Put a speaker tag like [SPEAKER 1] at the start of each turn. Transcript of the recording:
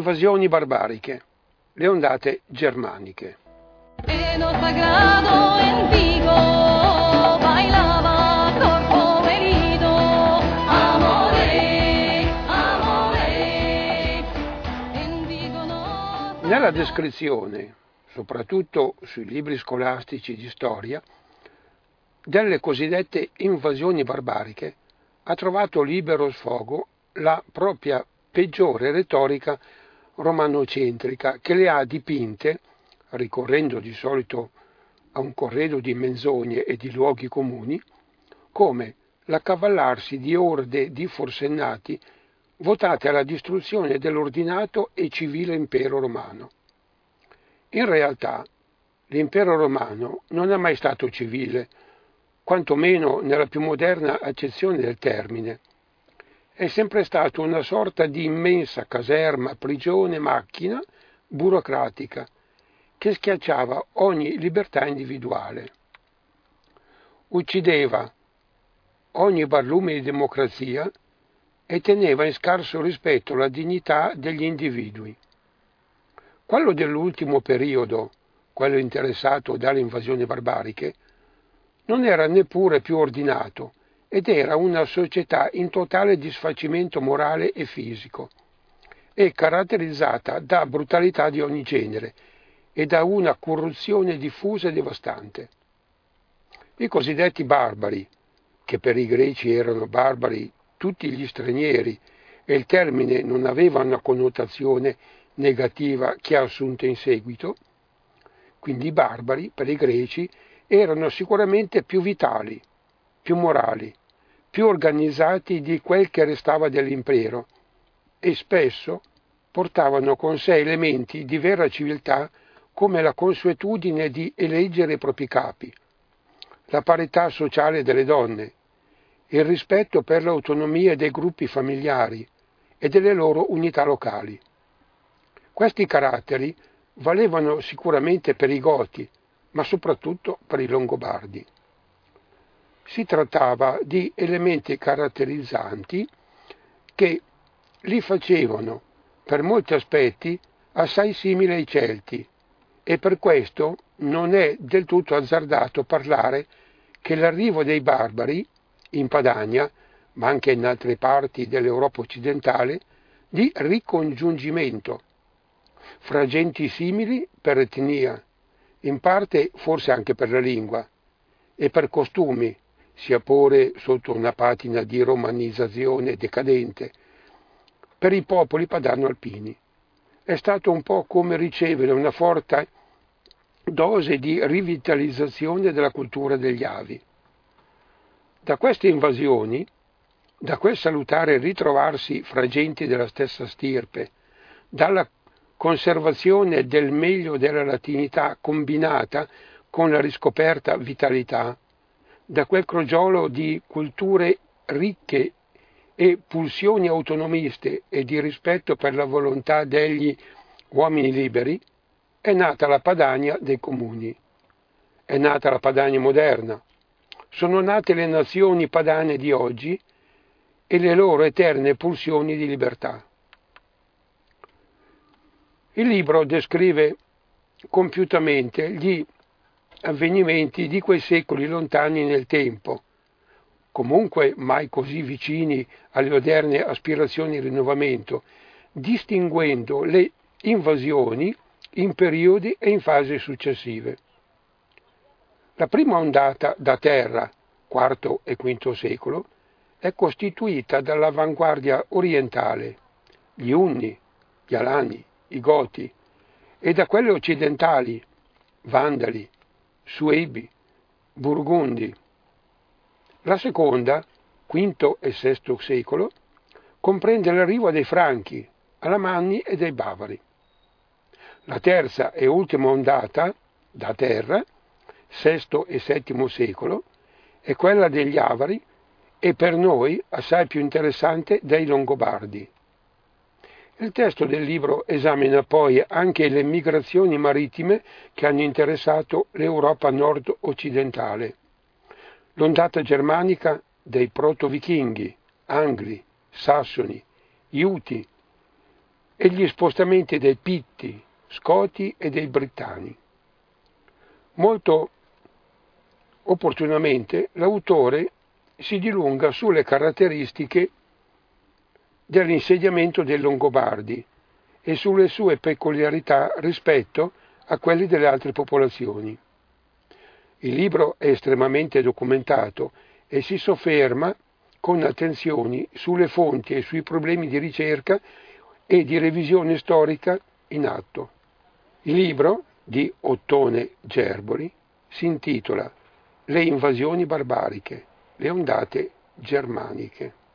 [SPEAKER 1] invasioni barbariche, le ondate germaniche.
[SPEAKER 2] En lo sagrado en Vigo bailaba corpo herido, amore, amore, en Vigo no.
[SPEAKER 1] Nella descrizione, soprattutto sui libri scolastici di storia, delle cosiddette invasioni barbariche ha trovato libero sfogo la propria peggiore retorica romanocentrica, che le ha dipinte, ricorrendo di solito a un corredo di menzogne e di luoghi comuni, come l'accavallarsi di orde di forsennati votate alla distruzione dell'ordinato e civile impero romano. In realtà l'impero romano non è mai stato civile, quantomeno nella più moderna accezione del termine. È sempre stato una sorta di immensa caserma, prigione, macchina burocratica che schiacciava ogni libertà individuale. Uccideva ogni barlume di democrazia e teneva in scarso rispetto la dignità degli individui. Quello dell'ultimo periodo, quello interessato dalle invasioni barbariche, non era neppure più ordinato ed era una società in totale disfacimento morale e fisico e caratterizzata da brutalità di ogni genere e da una corruzione diffusa e devastante. I cosiddetti barbari, che per i greci erano barbari tutti gli stranieri e il termine non aveva una connotazione negativa che ha assunto in seguito, quindi i barbari per i greci erano sicuramente più vitali, più morali, più organizzati di quel che restava dell'impero e spesso portavano con sé elementi di vera civiltà come la consuetudine di eleggere i propri capi, la parità sociale delle donne, il rispetto per l'autonomia dei gruppi familiari e delle loro unità locali. Questi caratteri valevano sicuramente per i Goti, ma soprattutto per i Longobardi. Si trattava di elementi caratterizzanti che li facevano, per molti aspetti, assai simili ai Celti, e per questo non è del tutto azzardato parlare che l'arrivo dei barbari in Padania, ma anche in altre parti dell'Europa occidentale, di ricongiungimento fra genti simili per etnia, in parte forse anche per la lingua, e per costumi, sia pure sotto una patina di romanizzazione decadente, per i popoli padano-alpini. È stato un po' come ricevere una forte dose di rivitalizzazione della cultura degli Avi. Da queste invasioni, da quel salutare ritrovarsi fra genti della stessa stirpe, dalla conservazione del meglio della latinità combinata con la riscoperta vitalità, da quel crogiolo di culture ricche e pulsioni autonomiste e di rispetto per la volontà degli uomini liberi, è nata la Padania dei comuni, è nata la Padania moderna, sono nate le nazioni padane di oggi e le loro eterne pulsioni di libertà. Il libro descrive compiutamente gli avvenimenti di quei secoli lontani nel tempo, comunque mai così vicini alle oderne aspirazioni di rinnovamento, distinguendo le invasioni in periodi e in fasi successive. La prima ondata da terra, IV e V secolo, è costituita dall'avanguardia orientale, gli Unni, gli Alani, i Goti, e da quelle occidentali, Vandali, Suebi, Burgundi. La seconda, V e VI secolo, comprende l'arrivo dei Franchi, Alamanni e dei Bavari. La terza e ultima ondata, da terra, VI e VII secolo, è quella degli Avari e per noi assai più interessante dei Longobardi. Il testo del libro esamina poi anche le migrazioni marittime che hanno interessato l'Europa nord-occidentale, l'ondata germanica dei proto-vichinghi, Angli, Sassoni, Iuti, e gli spostamenti dei Pitti, Scoti e dei Brittani. Molto opportunamente l'autore si dilunga sulle caratteristiche dell'insediamento dei Longobardi e sulle sue peculiarità rispetto a quelli delle altre popolazioni. Il libro è estremamente documentato e si sofferma con attenzioni sulle fonti e sui problemi di ricerca e di revisione storica in atto. Il libro, di Ottone Gerboli, si intitola Le invasioni barbariche, le ondate germaniche.